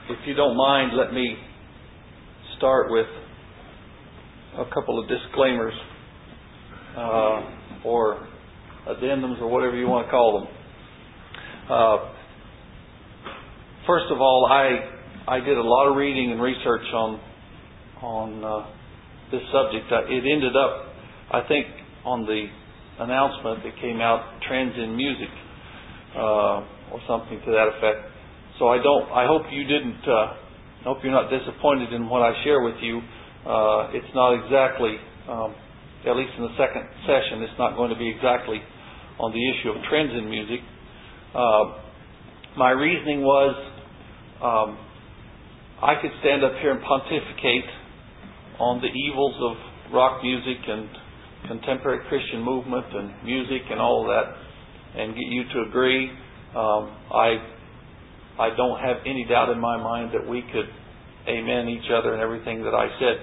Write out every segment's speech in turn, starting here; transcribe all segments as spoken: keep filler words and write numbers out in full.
if you don't mind, let me start with a couple of disclaimers uh, or addendums or whatever you want to call them. Uh, first of all, I I did a lot of reading and research on on uh, this subject. Uh, it ended up, I think, on the announcement that came out, Trends in Music, uh, or something to that effect. So I don't. I hope you didn't. Uh, I hope you're not disappointed in what I share with you. Uh, it's not exactly, um, at least in the second session, it's not going to be exactly on the issue of trends in music. Uh, my reasoning was, um, I could stand up here and pontificate on the evils of rock music and contemporary Christian movement and music and all of that, and get you to agree. Um, I I don't have any doubt in my mind that we could amen each other and everything that I said.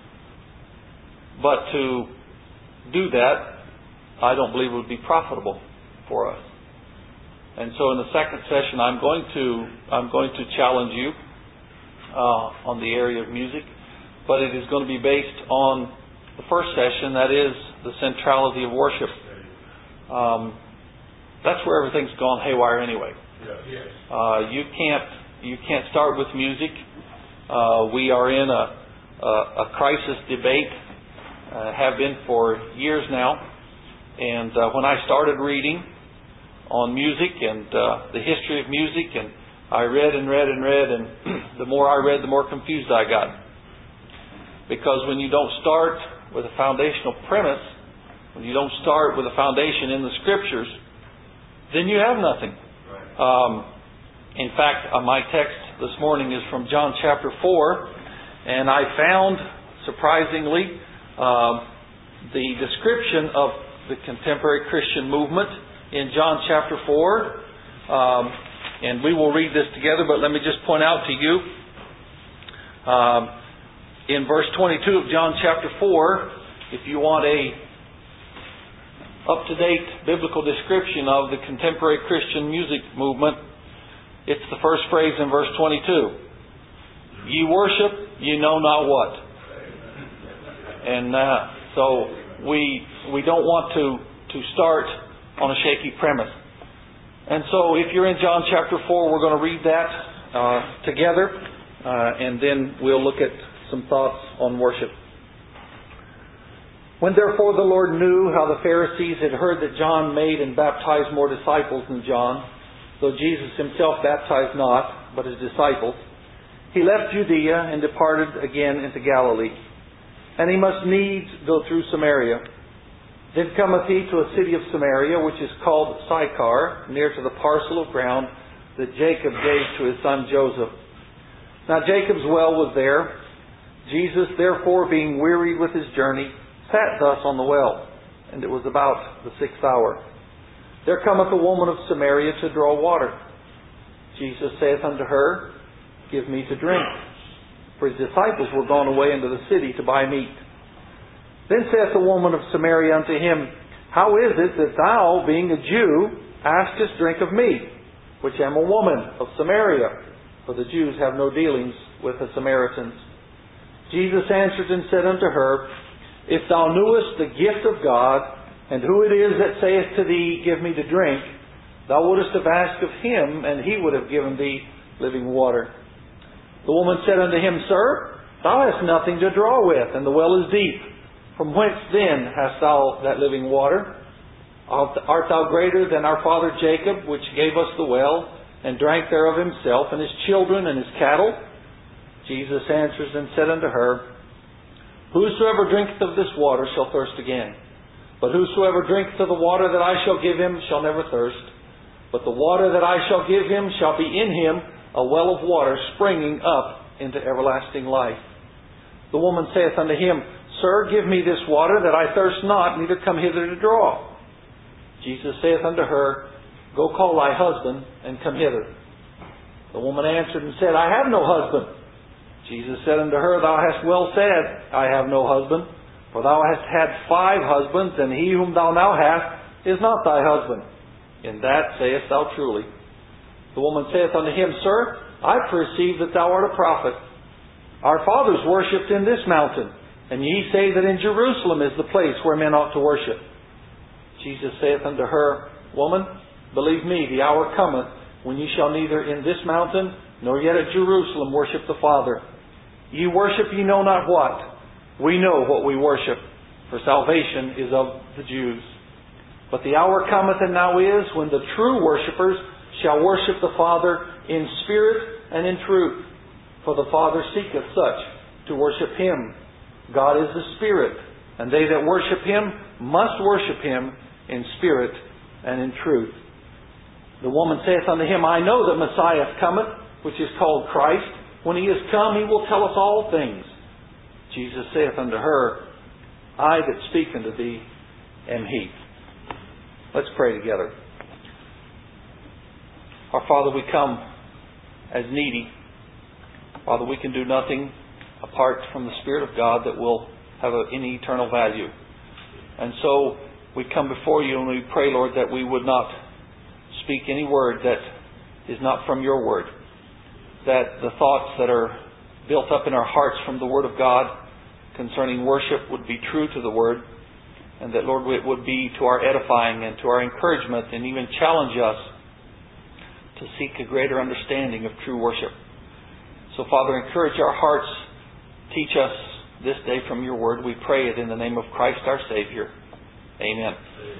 But to do that, I don't believe it would be profitable for us. And so in the second session, I'm going to I'm going to challenge you uh, on the area of music, but it is going to be based on the first session, that is the centrality of worship. Um, that's where everything's gone haywire anyway. Uh, you can't you can't start with music. Uh, we are in a a, a crisis debate, uh, have been for years now. And uh, when I started reading on music and uh, the history of music, and I read and read and read, and the more I read, the more confused I got. Because when you don't start with a foundational premise, when you don't start with a foundation in the Scriptures, then you have nothing. Um, in fact, uh, my text this morning is from John chapter four, and I found, surprisingly, uh, the description of the contemporary Christian movement in John chapter four. Um, and we will read this together, but let me just point out to you, um, in verse twenty-two of John chapter four, if you want a up-to-date biblical description of the contemporary Christian music movement, it's the first phrase in verse twenty-two. Ye worship, ye know not what. And uh, so we we don't want to, to start on a shaky premise. And so if you're in John chapter four, we're going to read that uh, together, uh, and then we'll look at some thoughts on worship. When therefore the Lord knew how the Pharisees had heard that John made and baptized more disciples than John, though Jesus himself baptized not, but his disciples, he left Judea and departed again into Galilee. And he must needs go through Samaria. Then cometh he to a city of Samaria, which is called Sychar, near to the parcel of ground that Jacob gave to his son Joseph. Now Jacob's well was there. Jesus, therefore, being wearied with his journey, sat thus on the well, and it was about the sixth hour. There cometh a woman of Samaria to draw water. Jesus saith unto her, Give me to drink. For his disciples were gone away into the city to buy meat. Then saith the woman of Samaria unto him, How is it that thou, being a Jew, askest drink of me, which am a woman of Samaria? For the Jews have no dealings with the Samaritans. Jesus answered and said unto her, If thou knewest the gift of God, and who it is that saith to thee, Give me to drink, thou wouldest have asked of him, and he would have given thee living water. The woman said unto him, Sir, thou hast nothing to draw with, and the well is deep. From whence then hast thou that living water? Art thou greater than our father Jacob, which gave us the well, and drank thereof himself, and his children, and his cattle? Jesus answers and said unto her, Whosoever drinketh of this water shall thirst again. But whosoever drinketh of the water that I shall give him shall never thirst. But the water that I shall give him shall be in him a well of water springing up into everlasting life. The woman saith unto him, Sir, give me this water that I thirst not, neither come hither to draw. Jesus saith unto her, Go call thy husband, and come hither. The woman answered and said, I have no husband. Jesus said unto her, Thou hast well said, I have no husband. For thou hast had five husbands, and he whom thou now hast is not thy husband. In that sayest thou truly. The woman saith unto him, Sir, I perceive that thou art a prophet. Our fathers worshipped in this mountain, and ye say that in Jerusalem is the place where men ought to worship. Jesus saith unto her, Woman, believe me, the hour cometh, when ye shall neither in this mountain, nor yet at Jerusalem worship the Father. Ye worship ye know not what. We know what we worship, for salvation is of the Jews. But the hour cometh, and now is, when the true worshippers shall worship the Father in spirit and in truth. For the Father seeketh such to worship Him. God is the Spirit, and they that worship Him must worship Him in spirit and in truth. The woman saith unto Him, I know that Messiah cometh, which is called Christ. When He is come, He will tell us all things. Jesus saith unto her, I that speak unto thee am He. Let's pray together. Our Father, we come as needy. Father, we can do nothing apart from the Spirit of God that will have any eternal value. And so we come before You and we pray, Lord, that we would not speak any word that is not from Your Word. That the thoughts that are built up in our hearts from the Word of God concerning worship would be true to the Word. And that, Lord, it would be to our edifying and to our encouragement, and even challenge us to seek a greater understanding of true worship. So, Father, encourage our hearts. Teach us this day from Your Word. We pray it in the name of Christ our Savior. Amen.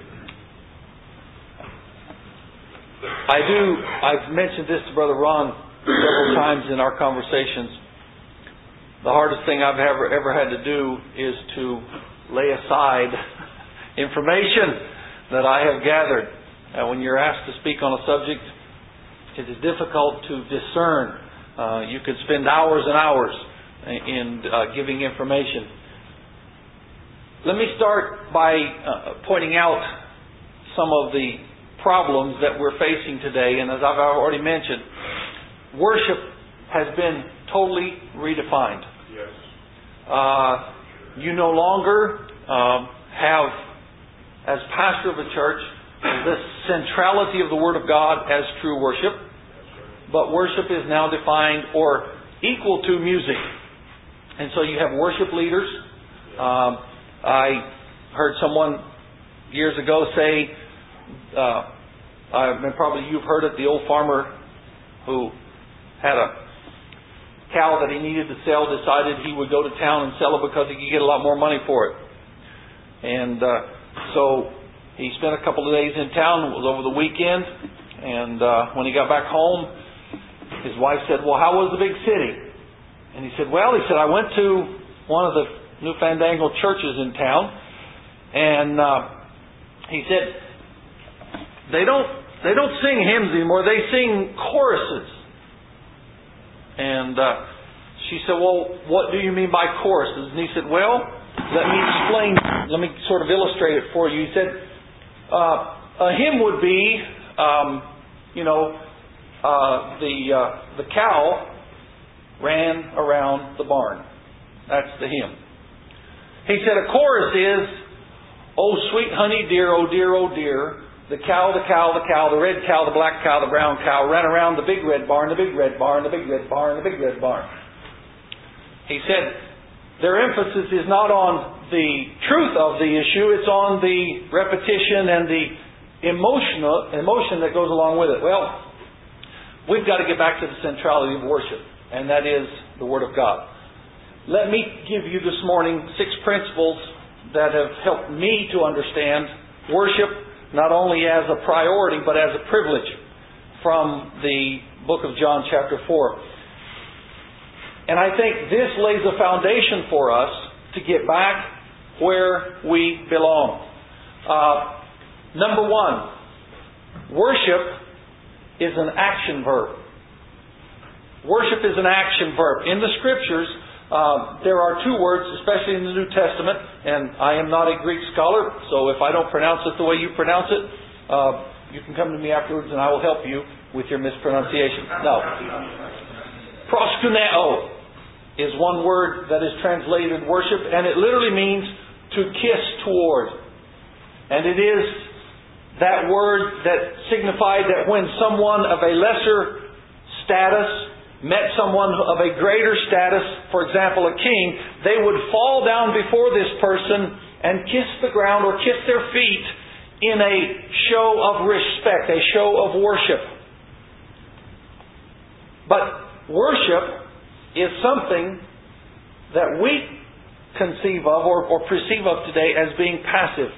I do, I've mentioned this to Brother Ron several times in our conversations. The hardest thing I've ever, ever had to do is to lay aside information that I have gathered. Uh, when you're asked to speak on a subject, it is difficult to discern. Uh, you could spend hours and hours in uh, giving information. Let me start by uh, pointing out some of the problems that we're facing today. And as I've already mentioned, worship has been totally redefined. Yes. Uh, you no longer uh, have, as pastor of a church, the centrality of the Word of God as true worship. But worship is now defined or equal to music. And so you have worship leaders. Um, I heard someone years ago say, uh, I mean, probably you've heard it, the old farmer who had a cow that he needed to sell decided he would go to town and sell it because he could get a lot more money for it. And uh, so he spent a couple of days in town. It was over the weekend. And uh, when he got back home, his wife said, well, how was the big city? And he said, well, he said, I went to one of the New Fandangle churches in town. And uh, he said, they don't they don't sing hymns anymore. They sing choruses. And uh, she said, well, what do you mean by choruses? And he said, well, let me explain. Let me sort of illustrate it for you. He said, uh, a hymn would be, um, you know, uh, the uh, the cow ran around the barn. That's the hymn. He said a chorus is, oh sweet honey dear, oh dear, oh dear, the cow, the cow, the cow, the red cow, the black cow, the brown cow ran around the big red barn, the big red barn, the big red barn, the big red barn. He said their emphasis is not on the truth of the issue, it's on the repetition and the emotional emotion that goes along with it. Well, we've got to get back to the centrality of worship, and that is the Word of God. Let me give you this morning six principles that have helped me to understand worship not only as a priority but as a privilege from the book of John chapter four. And I think this lays a foundation for us to get back where we belong. Uh, number one, worship is an action verb. Worship is an action verb. In the Scriptures, uh, there are two words, especially in the New Testament, and I am not a Greek scholar, so if I don't pronounce it the way you pronounce it, uh, you can come to me afterwards and I will help you with your mispronunciation. No. Proskuneo is one word that is translated worship, and it literally means to kiss toward. And it is that word that signified that when someone of a lesser status met someone of a greater status, for example a king, they would fall down before this person and kiss the ground or kiss their feet in a show of respect, a show of worship. But worship is something that we conceive of or, or perceive of today as being passive.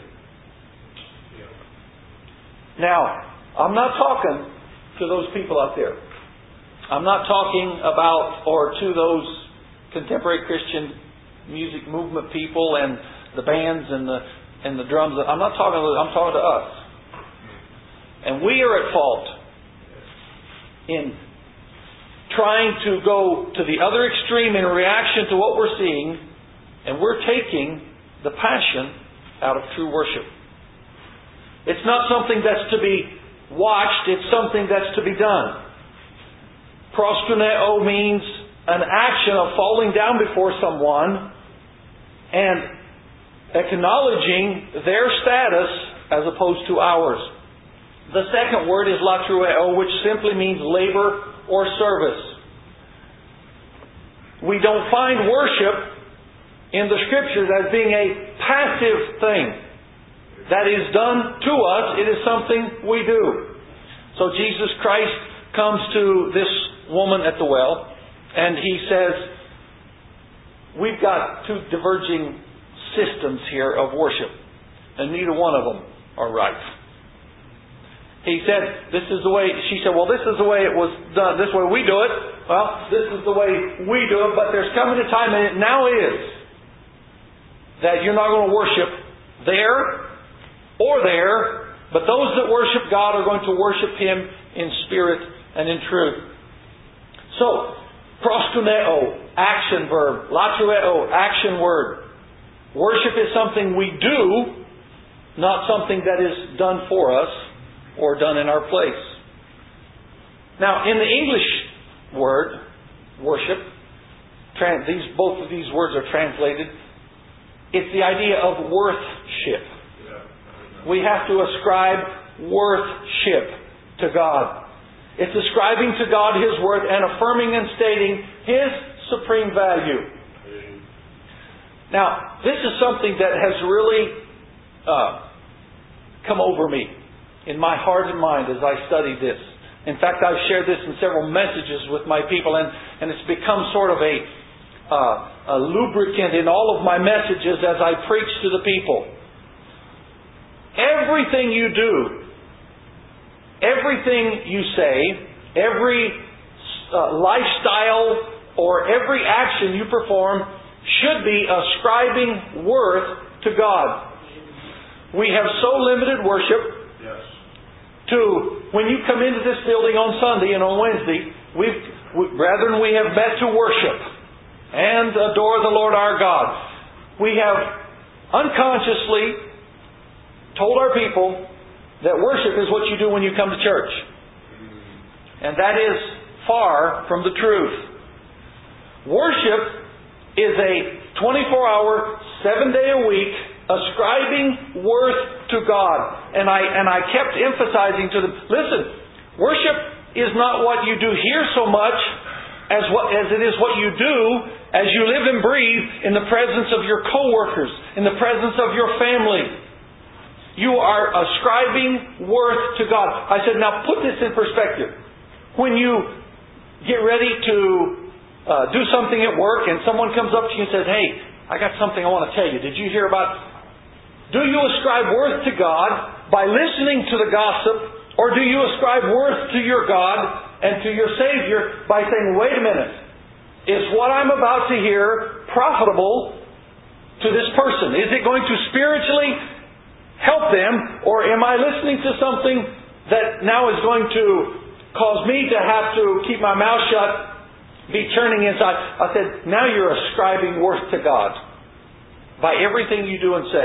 Now, I'm not talking to those people out there. I'm not talking about or to those contemporary Christian music movement people and the bands and the and the drums. I'm not talking to them. I'm talking to us. And we are at fault in trying to go to the other extreme in reaction to what we're seeing, and we're taking the passion out of true worship. It's not something that's to be watched, it's something that's to be done. Proskuneo means an action of falling down before someone and acknowledging their status as opposed to ours. The second word is latrueo, which simply means labor or service. We don't find worship in the Scriptures as being a passive thing that is done to us. It is something we do. So Jesus Christ comes to this woman at the well and He says, we've got two diverging systems here of worship, and neither one of them are right. He said, this is the way, she said, well, this is the way it was done, this way we do it. Well, this is the way we do it, but there's coming a time, and it now is, that you're not going to worship there or there, but those that worship God are going to worship Him in spirit and in truth. So, proskuneo, action verb, latrueo, action word. Worship is something we do, not something that is done for us or done in our place. Now, in the English word, worship, trans, these, both of these words are translated, it's the idea of worthship. We have to ascribe worthship to God. It's ascribing to God His worth and affirming and stating His supreme value. Now, this is something that has really uh, come over me in my heart and mind as I study this. In fact, I've shared this in several messages with my people, and, and it's become sort of a, uh, a lubricant in all of my messages as I preach to the people. Everything you do, everything you say, every uh, lifestyle or every action you perform should be ascribing worth to God. We have so limited worship yes. to when you come into this building on Sunday and on Wednesday, we've we, brethren, we have met to worship and adore the Lord our God. We have unconsciously told our people that worship is what you do when you come to church. And that is far from the truth. Worship is a twenty-four hour, seven day a week ascribing worth to God. And I and I kept emphasizing to them, listen, worship is not what you do here so much as what as it is what you do as you live and breathe in the presence of your co-workers, in the presence of your family. You are ascribing worth to God. I said, now put this in perspective. When you get ready to uh, do something at work and someone comes up to you and says, hey, I got something I want to tell you. Did you hear about... Do you ascribe worth to God by listening to the gossip, or do you ascribe worth to your God and to your Savior by saying, wait a minute, is what I'm about to hear profitable to this person? Is it going to spiritually help them, or am I listening to something that now is going to cause me to have to keep my mouth shut, be churning inside? I said, now you're ascribing worth to God by everything you do and say.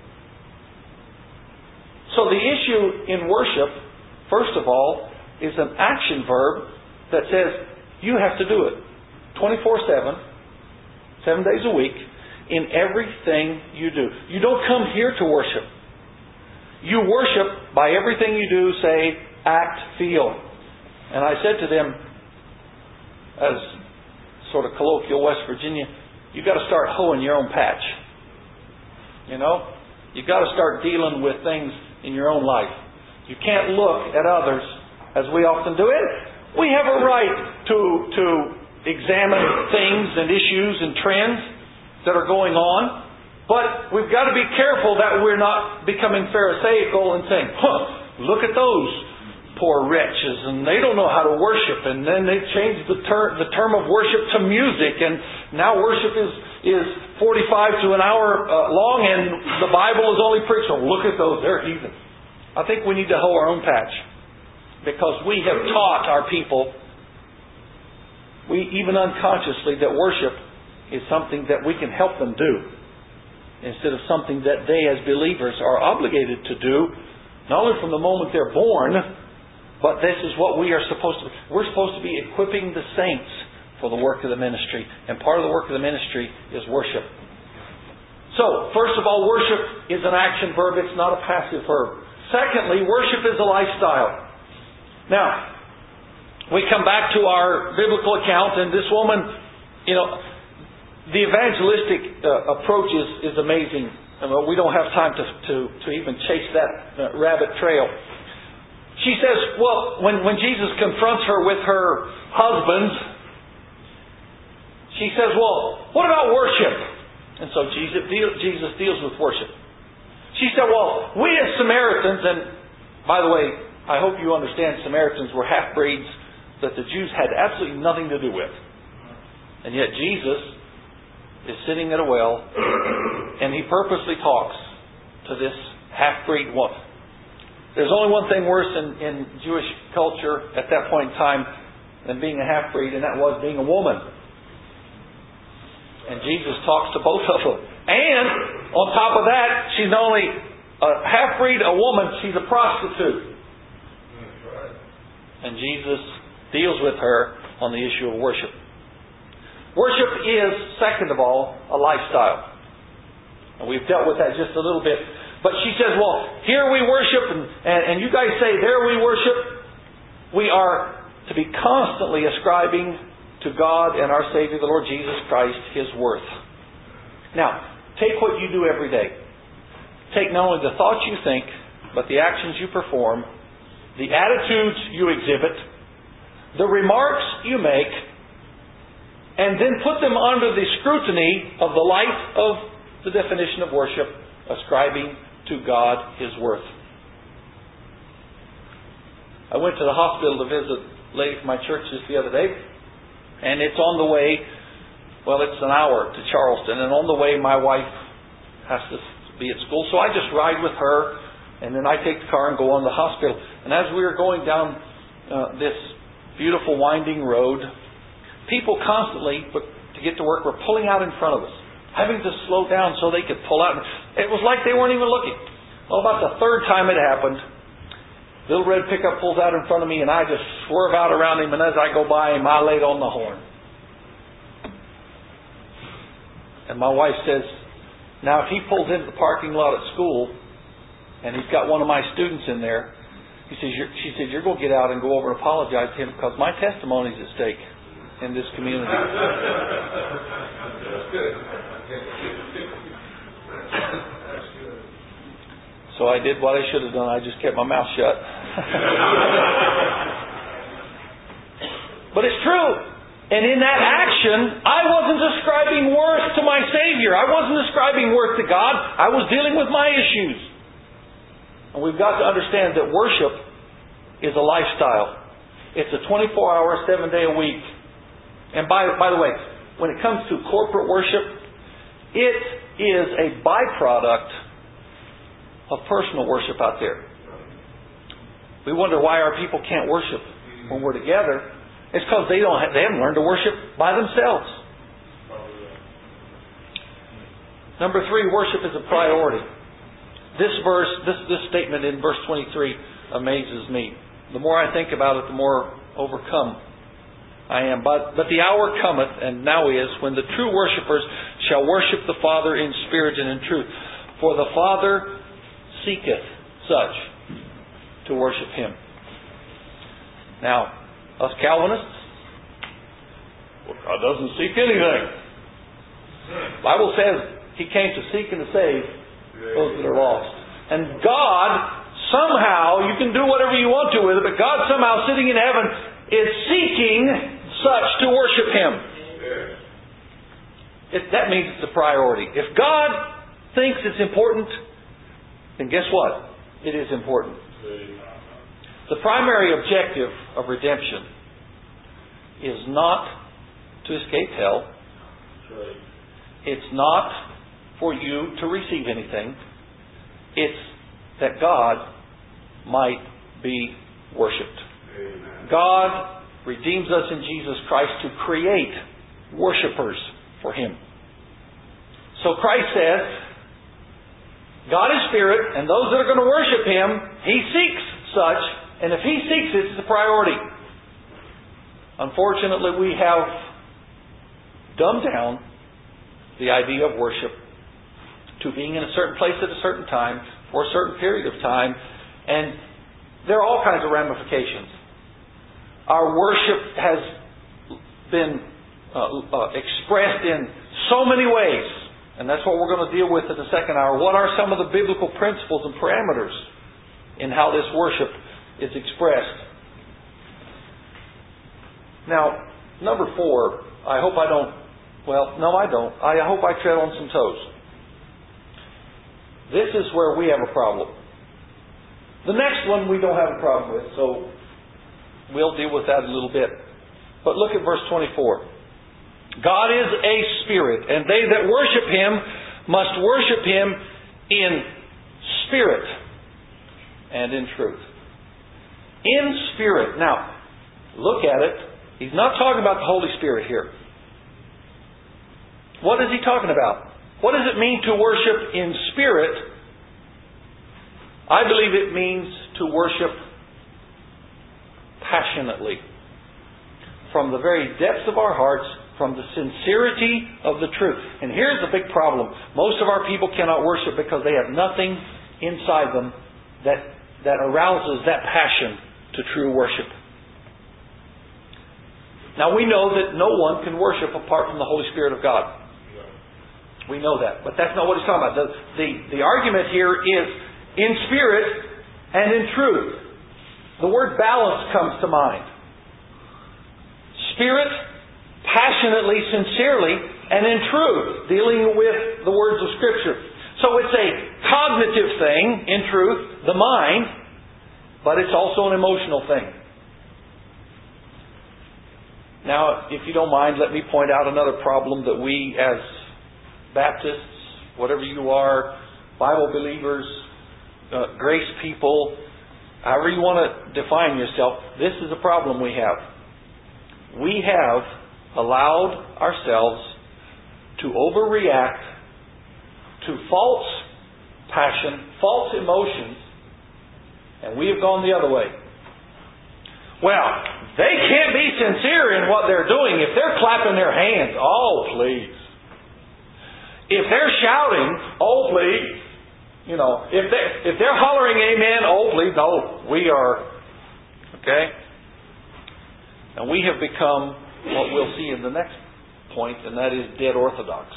So the issue in worship, first of all, is an action verb that says you have to do it twenty-four seven, seven days a week, in everything you do. You don't come here to worship. You worship by everything you do, say, act, feel. And I said to them, as sort of colloquial West Virginia, you've got to start hoeing your own patch. You know? You've got to start dealing with things in your own life. You can't look at others as we often do. And we have a right to, to examine things and issues and trends that are going on. But we've got to be careful that we're not becoming pharisaical and saying, huh, look at those poor wretches, and they don't know how to worship, and then they changed the term the term of worship to music, and now worship is is forty-five to an hour uh, long, and the Bible is only preached. So look at those, they're heathen. I think we need to hoe our own patch, because we have taught our people, we even unconsciously, that worship is something that we can help them do, instead of something that they as believers are obligated to do, not only from the moment they're born, but this is what we are supposed to. We're supposed to be equipping the saints for the work of the ministry. And part of the work of the ministry is worship. So, first of all, worship is an action verb. It's not a passive verb. Secondly, worship is a lifestyle. Now, we come back to our biblical account, and this woman, you know, the evangelistic uh, approach is, is amazing. I mean, we don't have time to, to, to even chase that uh, rabbit trail. She says, well, when, when Jesus confronts her with her husband, she says, well, what about worship? And so Jesus, deal, Jesus deals with worship. She said, well, we as Samaritans, and by the way, I hope you understand Samaritans were half-breeds that the Jews had absolutely nothing to do with. And yet Jesus is sitting at a well, and He purposely talks to this half-breed woman. There's only one thing worse in, in Jewish culture at that point in time than being a half-breed, and that was being a woman. And Jesus talks to both of them. And on top of that, she's not only a half-breed, a woman, she's a prostitute. And Jesus deals with her on the issue of worship. Worship is, second of all, a lifestyle. And we've dealt with that just a little bit. But she says, well, here we worship, and, and, and you guys say there we worship. We are to be constantly ascribing to God and our Savior, the Lord Jesus Christ, His worth. Now, take what you do every day. Take not only the thoughts you think, but the actions you perform, the attitudes you exhibit, the remarks you make, and then put them under the scrutiny of the light of the definition of worship, ascribing to God His worth. I went to the hospital to visit a lady from my church just the other day, and it's on the way, well, it's an hour to Charleston, and on the way my wife has to be at school, so I just ride with her, and then I take the car and go on to the hospital. And as we were going down uh, this beautiful winding road, people constantly, to get to work, were pulling out in front of us, having to slow down so they could pull out. It was like they weren't even looking. Well, about the third time it happened, little red pickup pulls out in front of me, and I just swerve out around him, and as I go by him, I laid on the horn. And my wife says, now if he pulls into the parking lot at school, and he's got one of my students in there, he says, you're, she said, you're going to get out and go over and apologize to him, because my testimony is at stake in this community. That's good. So I did what I should have done. I just kept my mouth shut. But it's true. And in that action, I wasn't ascribing worth to my Savior. I wasn't ascribing worth to God. I was dealing with my issues. And we've got to understand that worship is a lifestyle. It's a twenty-four hour, seven day a week. And by, by the way, when it comes to corporate worship, it is a byproduct of personal worship out there. We wonder why our people can't worship when we're together. It's because they don't have, they haven't learned to worship by themselves. Number three, worship is a priority. This verse, this this statement in verse twenty-three amazes me. The more I think about it, the more overcome I am. But but the hour cometh, and now is, when the true worshipers shall worship the Father in spirit and in truth. For the Father seeketh such to worship Him. Now, us Calvinists, Well, God doesn't seek anything. The Bible says He came to seek and to save those that are lost. And God, somehow, you can do whatever you want to with it, but God somehow sitting in heaven is seeking such to worship Him. It, that means it's a priority. If God thinks it's important, then guess what? It is important. The primary objective of redemption is not to escape hell. It's not for you to receive anything. It's that God might be worshipped. Amen. God redeems us in Jesus Christ to create worshipers for Him. So Christ says, God is Spirit, and those that are going to worship Him, He seeks such, and if He seeks it, it's a priority. Unfortunately, we have dumbed down the idea of worship to being in a certain place at a certain time for a certain period of time, and there are all kinds of ramifications. Our worship has been uh, uh, expressed in so many ways, and that's what we're going to deal with in the second hour. What are some of the biblical principles and parameters in how this worship is expressed? Now, number four, I hope I don't, well, no I don't. I hope I tread on some toes. This is where we have a problem. The next one we don't have a problem with, so we'll deal with that a little bit. But look at verse twenty-four. God is a spirit, and they that worship Him must worship Him in spirit and in truth. In spirit. Now, look at it. He's not talking about the Holy Spirit here. What is He talking about? What does it mean to worship in spirit? I believe it means to worship passionately. From the very depths of our hearts, from the sincerity of the truth. And here's the big problem. Most of our people cannot worship because they have nothing inside them that, that arouses that passion to true worship. Now we know that no one can worship apart from the Holy Spirit of God. We know that. But that's not what he's talking about. The, the, the argument here is in spirit and in truth. The word balance comes to mind. Spirit, passionately, sincerely, and in truth, dealing with the words of Scripture. So it's a cognitive thing, in truth, the mind, but it's also an emotional thing. Now, if you don't mind, let me point out another problem that we as Baptists, whatever you are, Bible believers, uh, grace people, however you want to define yourself, this is a problem we have. We have allowed ourselves to overreact to false passion, false emotions, and we have gone the other way. Well, they can't be sincere in what they're doing if they're clapping their hands. Oh, please. If they're shouting, oh please, you know, if they if they're hollering amen, oh please, no, we are, okay? And we have become what we'll see in the next point, and that is dead orthodox.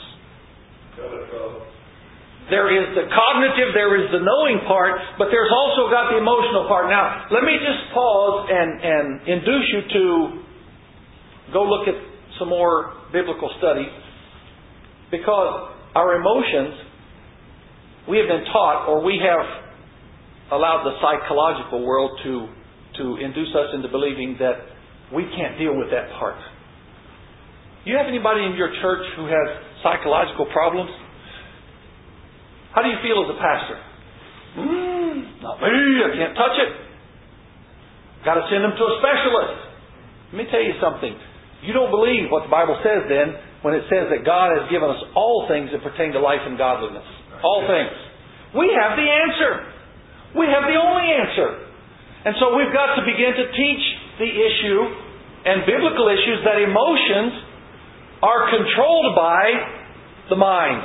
There is the cognitive, there is the knowing part, but there's also got the emotional part. Now, let me just pause and, and induce you to go look at some more biblical studies, because our emotions, we have been taught, or we have allowed the psychological world to, to induce us into believing that we can't deal with that part. Do you have anybody in your church who has psychological problems? How do you feel as a pastor? Mm, not me, I can't touch it. Got to send them to a specialist. Let me tell you something. You don't believe what the Bible says then when it says that God has given us all things that pertain to life and godliness. All things. We have the answer. We have the only answer. And so we've got to begin to teach the issue and biblical issues that emotions are controlled by the mind.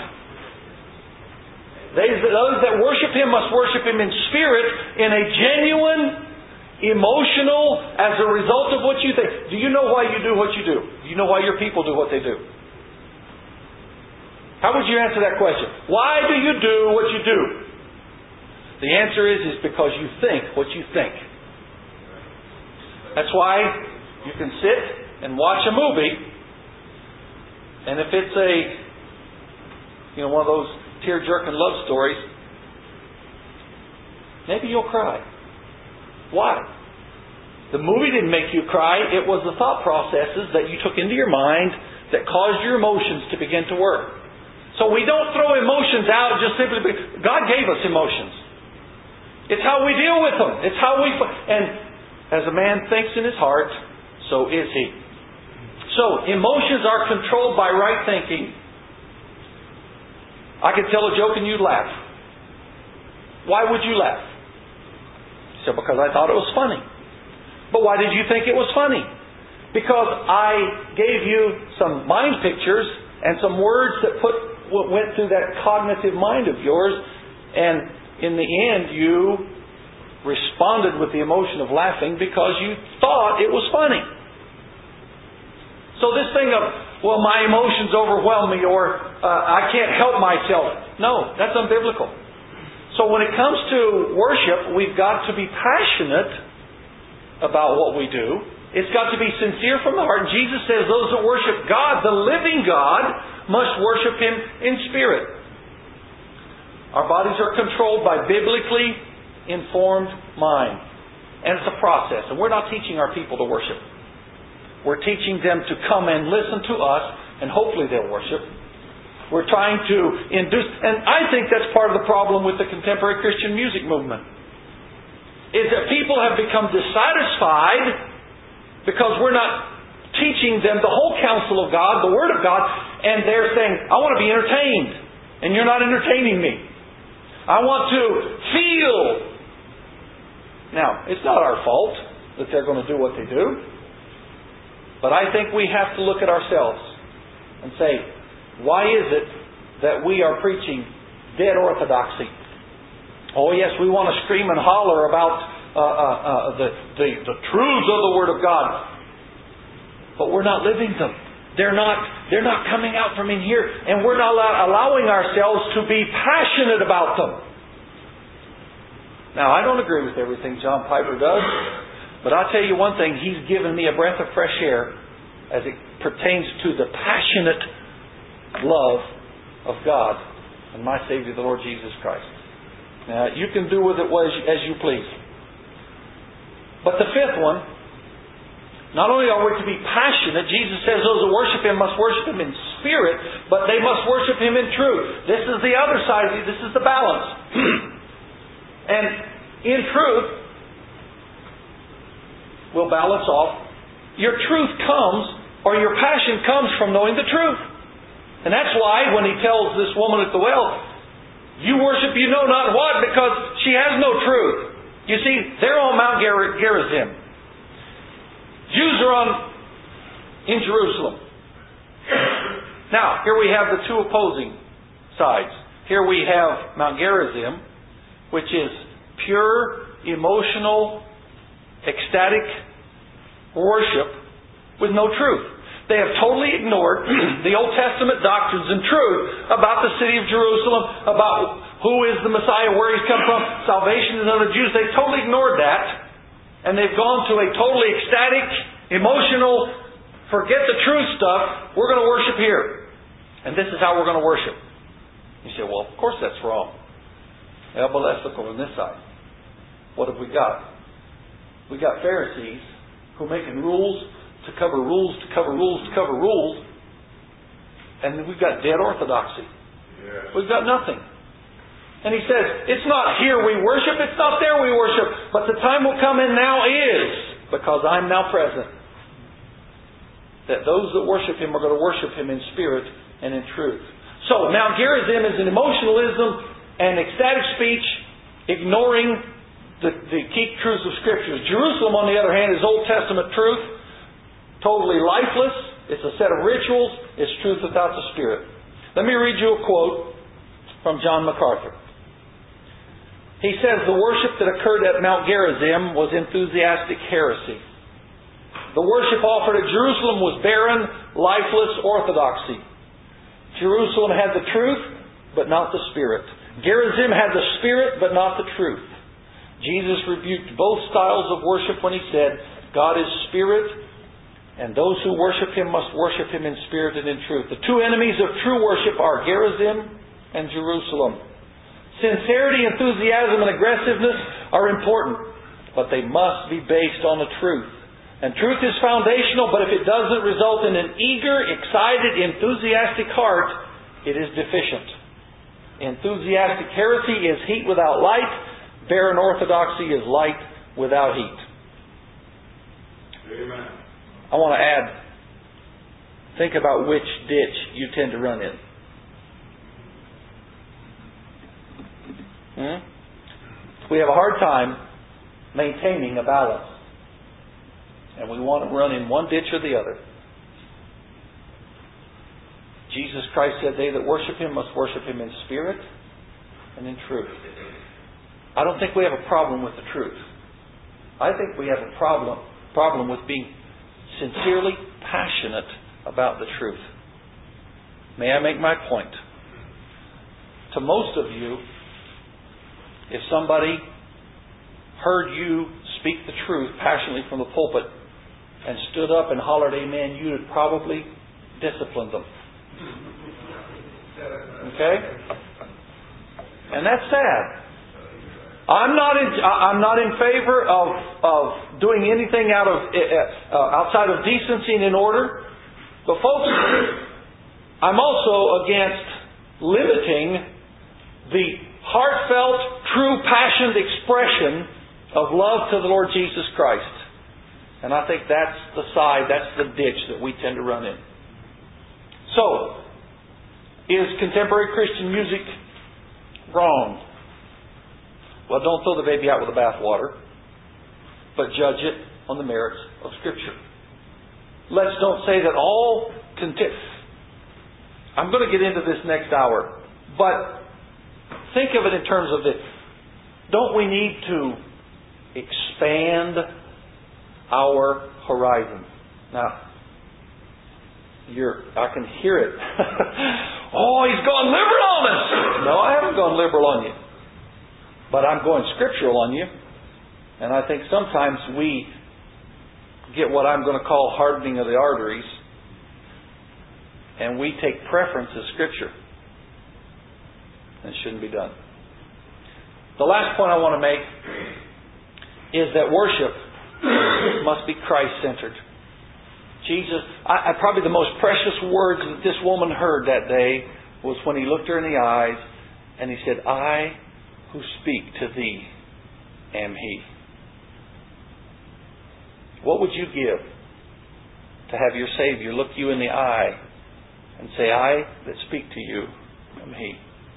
They, those that worship Him must worship Him in spirit, in a genuine emotional as a result of what you think. Do you know why you do what you do? Do you know why your people do what they do? How would you answer that question? Why do you do what you do? The answer is, is because you think what you think. That's why you can sit and watch a movie, and if it's a, you know, one of those tear-jerking love stories, maybe you'll cry. Why? The movie didn't make you cry. It was the thought processes that you took into your mind that caused your emotions to begin to work. So we don't throw emotions out just simply because God gave us emotions. It's how we deal with them. It's how we... And as a man thinks in his heart, so is he. So, emotions are controlled by right thinking. I could tell a joke and you'd laugh. Why would you laugh? So, because I thought it was funny. But why did you think it was funny? Because I gave you some mind pictures and some words that put what went through that cognitive mind of yours, and in the end you responded with the emotion of laughing because you thought it was funny. So this thing of, well, my emotions overwhelm me, or uh, I can't help myself. No, that's unbiblical. So when it comes to worship, we've got to be passionate about what we do. It's got to be sincere from the heart. And Jesus says those that worship God, the living God, must worship Him in spirit. Our bodies are controlled by biblically informed mind. And it's a process. And we're not teaching our people to worship. We're teaching them to come and listen to us, and hopefully they'll worship. We're trying to induce... And I think that's part of the problem with the contemporary Christian music movement. Is that people have become dissatisfied because we're not teaching them the whole counsel of God, the Word of God, and they're saying, I want to be entertained, and you're not entertaining me. I want to feel. Now, it's not our fault that they're going to do what they do, but I think we have to look at ourselves and say, why is it that we are preaching dead orthodoxy? Oh yes, we want to scream and holler about Uh, uh, uh, the, the, the truths of the Word of God. But we're not living them. They're not, they're not coming out from in here. And we're not allow, allowing ourselves to be passionate about them. Now, I don't agree with everything John Piper does. But I'll tell you one thing. He's given me a breath of fresh air as it pertains to the passionate love of God and my Savior, the Lord Jesus Christ. Now, you can do with it as you please. But the fifth one, not only are we to be passionate, Jesus says those that worship Him must worship Him in spirit, but they must worship Him in truth. This is the other side of it. This is the balance. And in truth, we'll balance off. Your truth comes, or your passion comes from knowing the truth. And that's why when He tells this woman at the well, you worship you know not what, because she has no truth. You see, they're on Mount Ger- Gerizim. Jews are on in Jerusalem. Now, here we have the two opposing sides. Here we have Mount Gerizim, which is pure, emotional, ecstatic worship with no truth. They have totally ignored the Old Testament doctrines and truth about the city of Jerusalem, about who is the Messiah, where He's come from, salvation is of the Jews. They've totally ignored that. And they've gone to a totally ecstatic, emotional, forget the truth stuff. We're going to worship here. And this is how we're going to worship. You say, well, of course that's wrong. Yeah, but let's look over this side. What have we got? We got Pharisees who are making rules to cover rules, to cover rules, to cover rules. And we've got dead orthodoxy. Yes. We've got nothing. And He says, it's not here we worship, it's not there we worship, but the time will come and now is, because I'm now present, that those that worship Him are going to worship Him in spirit and in truth. So, Mount Gerizim is an emotionalism and ecstatic speech, ignoring the, the key truths of Scriptures. Jerusalem, on the other hand, is Old Testament truth, totally lifeless. It's a set of rituals. It's truth without the Spirit. Let me read you a quote from John MacArthur. He says the worship that occurred at Mount Gerizim was enthusiastic heresy. The worship offered at Jerusalem was barren, lifeless orthodoxy. Jerusalem had the truth, but not the Spirit. Gerizim had the Spirit, but not the truth. Jesus rebuked both styles of worship when He said, God is Spirit, and those who worship Him must worship Him in spirit and in truth. The two enemies of true worship are Gerizim and Jerusalem. Sincerity, enthusiasm, and aggressiveness are important, but they must be based on the truth. And truth is foundational, but if it doesn't result in an eager, excited, enthusiastic heart, it is deficient. Enthusiastic heresy is heat without light. Barren orthodoxy is light without heat. Amen. I want to add, think about which ditch you tend to run in. Hmm? We have a hard time maintaining a balance. And we want to run in one ditch or the other. Jesus Christ said, they that worship Him must worship Him in spirit and in truth. I don't think we have a problem with the truth. I think we have a problem, problem with being sincerely passionate about the truth. May I make my point? To most of you, if somebody heard you speak the truth passionately from the pulpit and stood up and hollered amen, you would probably discipline them. Okay? And that's sad. I'm not in, I'm not in favor of, of doing anything out of uh, outside of decency and in order. But folks, I'm also against limiting the heartfelt, true, passionate expression of love to the Lord Jesus Christ. And I think that's the side, that's the ditch that we tend to run in. So, is contemporary Christian music wrong? Well, don't throw the baby out with the bathwater, but judge it on the merits of Scripture. Let's don't say that all contempt. I'm going to get into this next hour, but think of it in terms of this. Don't we need to expand our horizon? Now, you're, I can hear it. Oh, he's gone liberal on us. No, I haven't gone liberal on you. But I'm going scriptural on you. And I think sometimes we get what I'm going to call hardening of the arteries, and we take preference as Scripture. And it shouldn't be done. The last point I want to make is that worship must be Christ-centered. Jesus, I, I, probably the most precious words that this woman heard that day was when He looked her in the eyes and He said, I who speak to thee am He. What would you give to have your Savior look you in the eye and say, I that speak to you am He?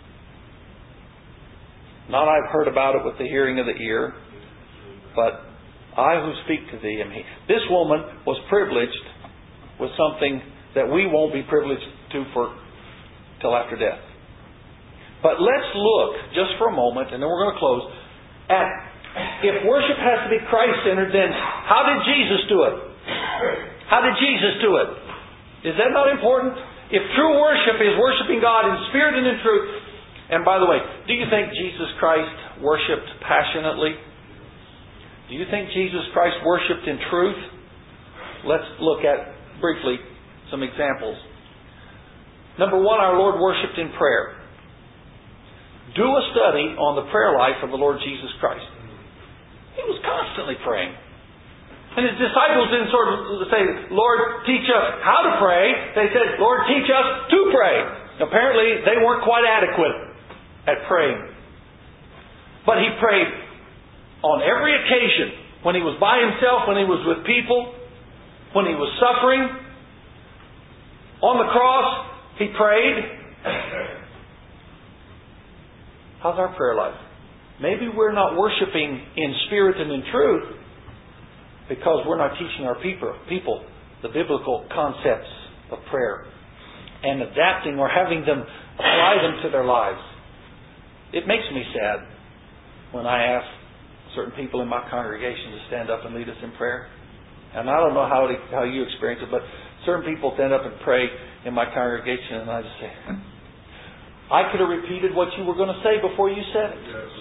Not I've heard about it with the hearing of the ear, but I who speak to thee am He. This woman was privileged with something that we won't be privileged to for till after death. But let's look just for a moment, and then we're going to close, at if worship has to be Christ-centered, then how did Jesus do it? How did Jesus do it? Is that not important? If true worship is worshiping God in spirit and in truth, and by the way, do you think Jesus Christ worshipped passionately? Do you think Jesus Christ worshipped in truth? Let's look at, briefly, some examples. Number one, our Lord worshipped in prayer. Do a study on the prayer life of the Lord Jesus Christ. He was constantly praying. And His disciples didn't sort of say, Lord, teach us how to pray. They said, Lord, teach us to pray. Apparently, they weren't quite adequate at praying. But He prayed on every occasion. When He was by Himself, when He was with people, when He was suffering. On the cross, He prayed. How's our prayer life? Maybe we're not worshiping in spirit and in truth because we're not teaching our people, people the biblical concepts of prayer and adapting or having them apply them to their lives. It makes me sad when I ask certain people in my congregation to stand up and lead us in prayer. And I don't know how, to, how you experience it, but certain people stand up and pray in my congregation, and I just say, I could have repeated what you were going to say before you said it. Yes.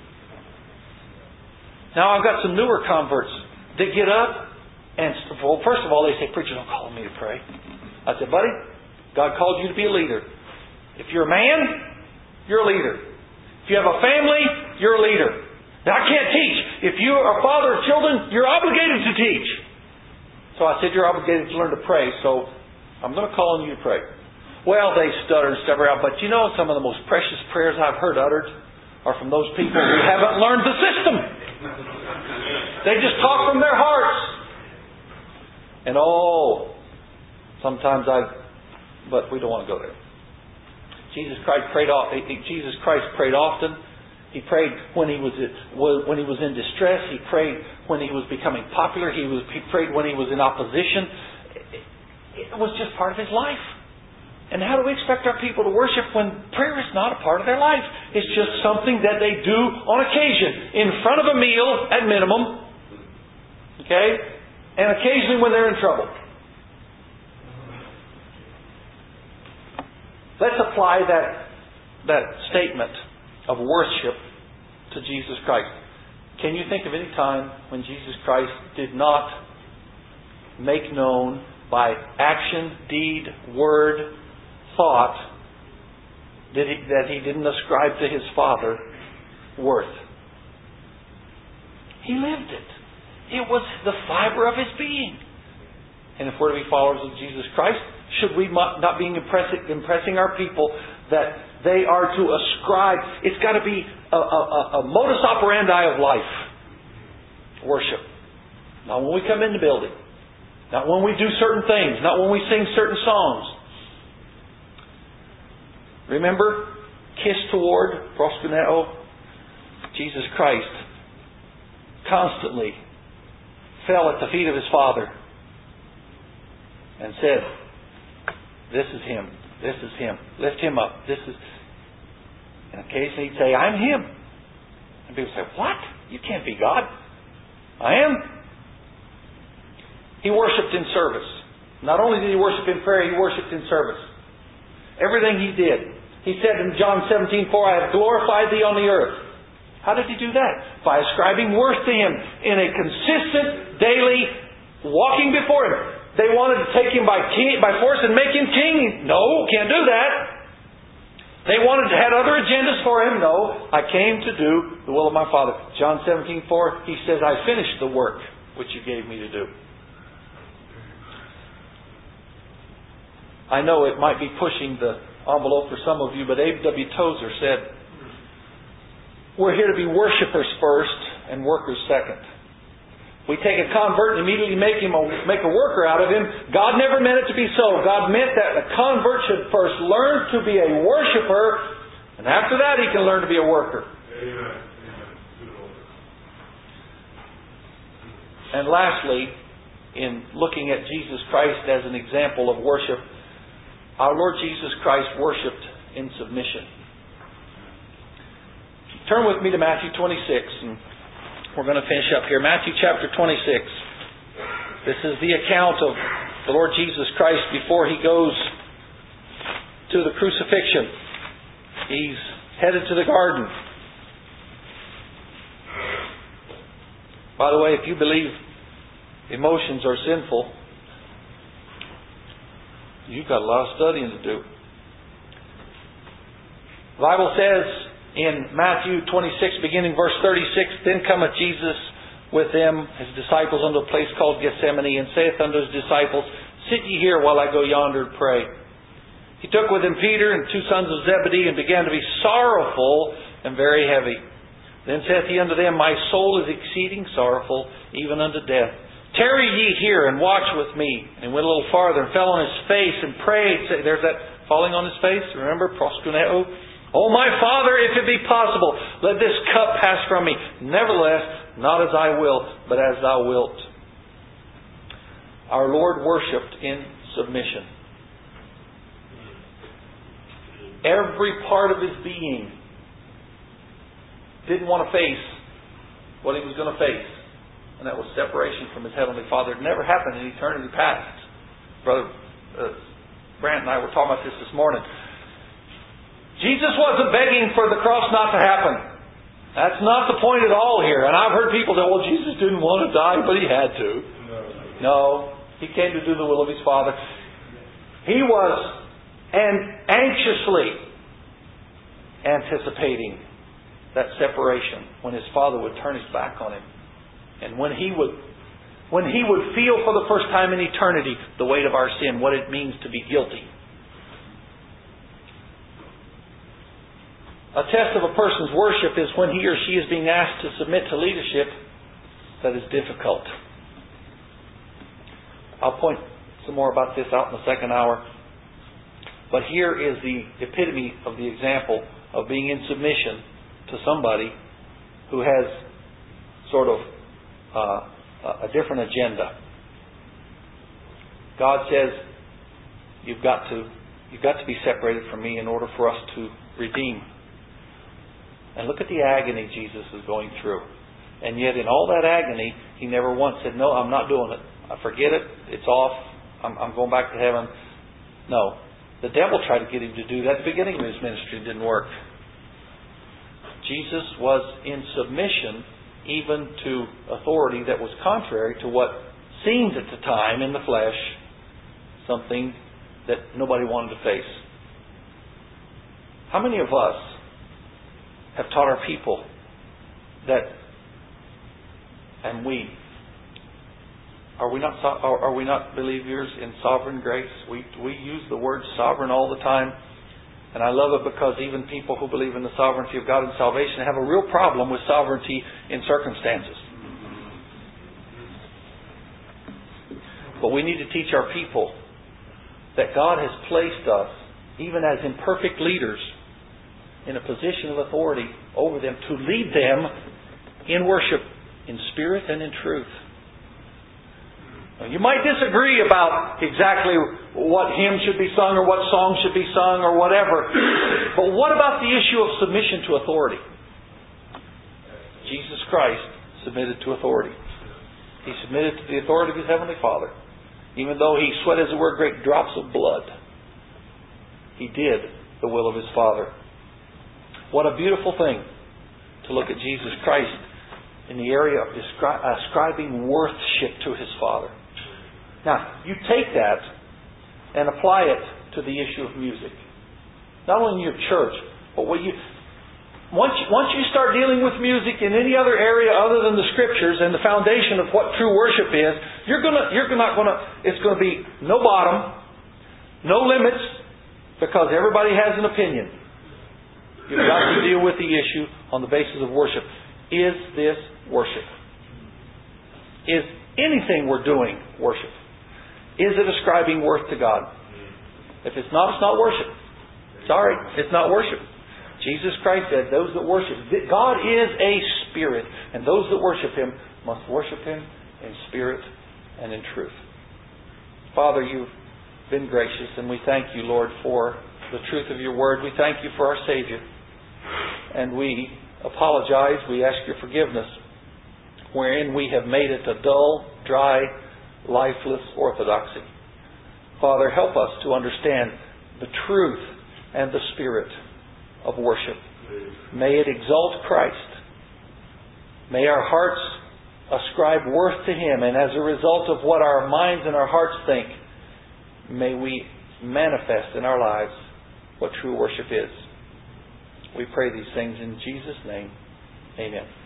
Now I've got some newer converts that get up and, well, first of all, they say, preacher, don't call me to pray. I said, buddy, God called you to be a leader. If you're a man, you're a leader. If you have a family, you're a leader. Now I can't teach. If you are a father of children, you're obligated to teach. So I said, you're obligated to learn to pray, so I'm going to call on you to pray. Well, they stutter and stubber out, but you know, some of the most precious prayers I've heard uttered are from those people who haven't learned the system. They just talk from their hearts. And oh, sometimes I, but we don't want to go there. Jesus Christ prayed. Jesus Christ prayed often. He prayed when he was when he was in distress. He prayed when he was becoming popular. He was he prayed when he was in opposition. It was just part of his life. And how do we expect our people to worship when prayer is not a part of their life? It's just something that they do on occasion, in front of a meal at minimum, okay, and occasionally when they're in trouble. Let's apply that that statement of worship to Jesus Christ. Can you think of any time when Jesus Christ did not make known by action, deed, word, thought that he, that he didn't ascribe to his Father worth? He lived it. It was the fiber of his being. And if we're to be followers of Jesus Christ, should we not be impressing, impressing our people that they are to ascribe? It's got to be a, a, a modus operandi of life. Worship. Not when we come in the building. Not when we do certain things. Not when we sing certain songs. Remember, kiss toward, proskuneo, Jesus Christ constantly fell at the feet of his Father and said, this is Him, this is Him, lift Him up, this is... And occasionally he'd say, I'm Him. And people say, what? You can't be God. I am. He worshipped in service. Not only did he worship in prayer, he worshipped in service. Everything he did. He said in John seventeen four, I have glorified thee on the earth. How did he do that? By ascribing worth to him in a consistent, daily walking before him. They wanted to take him by king, by force and make him king. No, can't do that. They wanted to have other agendas for him. No, I came to do the will of my Father. John seventeen four, he says, I finished the work which you gave me to do. I know it might be pushing the envelope for some of you, but A W Tozer said, we're here to be worshipers first and workers second. We take a convert and immediately make him a, make a worker out of him. God never meant it to be so. God meant that a convert should first learn to be a worshiper, and after that he can learn to be a worker. Amen. And lastly, in looking at Jesus Christ as an example of worship, our Lord Jesus Christ worshipped in submission. Turn with me to Matthew twenty-six, and we're going to finish up here. Matthew chapter twenty-six. This is the account of the Lord Jesus Christ before He goes to the crucifixion. He's headed to the garden. By the way, if you believe emotions are sinful, you've got a lot of studying to do. The Bible says in Matthew twenty-six, beginning verse thirty-six, then cometh Jesus with them, his disciples, unto a place called Gethsemane, and saith unto his disciples, sit ye here while I go yonder and pray. He took with him Peter and two sons of Zebedee, and began to be sorrowful and very heavy. Then saith he unto them, my soul is exceeding sorrowful, even unto death. Tarry ye here and watch with me. And he went a little farther and fell on his face and prayed. There's that falling on his face. Remember, proskuneo. Oh my Father, if it be possible, let this cup pass from me. Nevertheless, not as I will, but as thou wilt. Our Lord worshipped in submission. Every part of his being didn't want to face what he was going to face. And that was separation from his Heavenly Father. It never happened in eternity past. Brother uh, Brant and I were talking about this this morning. Jesus wasn't begging for the cross not to happen. That's not the point at all here. And I've heard people say, well, Jesus didn't want to die, but he had to. No. No. He came to do the will of his Father. He was and anxiously anticipating that separation when his Father would turn his back on him. And when he would when he would feel for the first time in eternity the weight of our sin, what it means to be guilty. A test of a person's worship is when he or she is being asked to submit to leadership that is difficult. I'll point some more about this out in the second hour. But here is the epitome of the example of being in submission to somebody who has sort of uh, a different agenda. God says, you've got to you've got to be separated from me in order for us to redeem. And look at the agony Jesus is going through. And yet in all that agony, He never once said, no, I'm not doing it. I forget it. It's off. I'm, I'm going back to heaven. No. The devil tried to get Him to do that at the beginning of His ministry. It didn't work. Jesus was in submission even to authority that was contrary to what seemed at the time in the flesh something that nobody wanted to face. How many of us have taught our people that, and we, are we not are, are we not believers in sovereign grace? We we use the word sovereign all the time, and I love it because even people who believe in the sovereignty of God and salvation have a real problem with sovereignty in circumstances. But we need to teach our people that God has placed us, even as imperfect leaders, in a position of authority over them to lead them in worship, in spirit and in truth. Now, you might disagree about exactly what hymn should be sung or what song should be sung or whatever, but what about the issue of submission to authority? Jesus Christ submitted to authority. He submitted to the authority of His Heavenly Father. Even though He sweat, as it were, great drops of blood, He did the will of His Father. What a beautiful thing to look at Jesus Christ in the area of descri- ascribing worthship to His Father. Now, you take that and apply it to the issue of music. Not only in your church, but what you once you, once you start dealing with music in any other area other than the Scriptures and the foundation of what true worship is, you're gonna you're not gonna it's gonna be no bottom, no limits, because everybody has an opinion. You've got to deal with the issue on the basis of worship. Is this worship? Is anything we're doing worship? Is it ascribing worth to God? If it's not, it's not worship. Sorry, it's not worship. Jesus Christ said, those that worship, God is a spirit, and those that worship Him must worship Him in spirit and in truth. Father, You've been gracious, and we thank You, Lord, for the truth of Your Word. We thank You for our Savior. And we apologize, we ask Your forgiveness, wherein we have made it a dull, dry, lifeless orthodoxy. Father, help us to understand the truth and the spirit of worship. May it exalt Christ. May our hearts ascribe worth to Him, and as a result of what our minds and our hearts think, may we manifest in our lives what true worship is. We pray these things in Jesus' name. Amen.